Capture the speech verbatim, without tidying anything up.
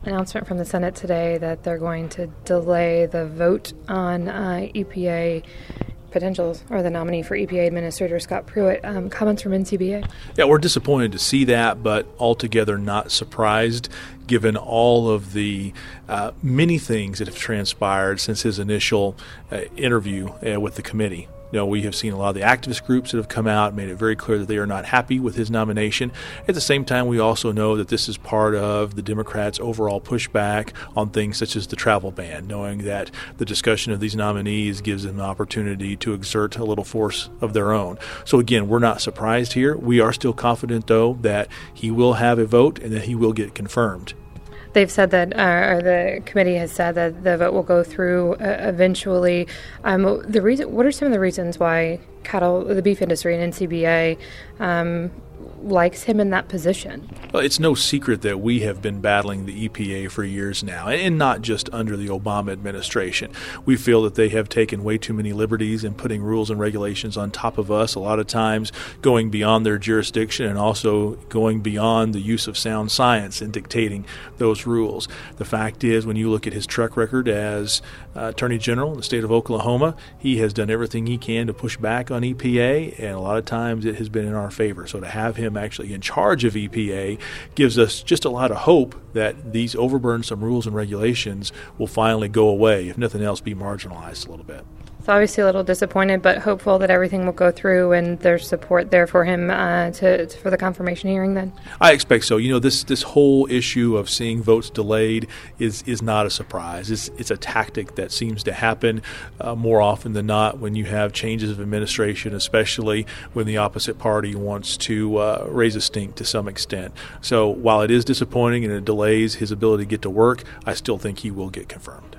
announcement from the Senate today that they're going to delay the vote on uh, E P A potentials, or the nominee for E P A Administrator Scott Pruitt. Um, comments from N C B A? Yeah, we're disappointed to see that, but altogether not surprised, given all of the uh, many things that have transpired since his initial uh, interview uh, with the committee. You know, we have seen a lot of the activist groups that have come out and made it very clear that they are not happy with his nomination. At the same time, we also know that this is part of the Democrats' overall pushback on things such as the travel ban, knowing that the discussion of these nominees gives them the opportunity to exert a little force of their own. So again, we're not surprised here. We are still confident, though, that he will have a vote and that he will get confirmed. They've said that, uh, or the committee has said that the vote will go through uh, eventually. Um, the reason, what are some of the reasons why cattle, the beef industry, and N C B A um, likes him in that position? Well, it's no secret that we have been battling the E P A for years now, and not just under the Obama administration. We feel that they have taken way too many liberties in putting rules and regulations on top of us, a lot of times going beyond their jurisdiction and also going beyond the use of sound science in dictating those rules. The fact is, when you look at his track record as uh, Attorney General in the state of Oklahoma, he has done everything he can to push back on E P A, and a lot of times it has been in our favor. So to have him actually in charge of E P A gives us just a lot of hope that these overburdensome rules and regulations will finally go away, if nothing else, be marginalized a little bit. So obviously a little disappointed, but hopeful that everything will go through and there's support there for him uh, to, to for the confirmation hearing then? I expect so. You know, this this whole issue of seeing votes delayed is is not a surprise. It's, it's a tactic that seems to happen uh, more often than not when you have changes of administration, especially when the opposite party wants to uh, raise a stink to some extent. So while it is disappointing and it delays his ability to get to work, I still think he will get confirmed.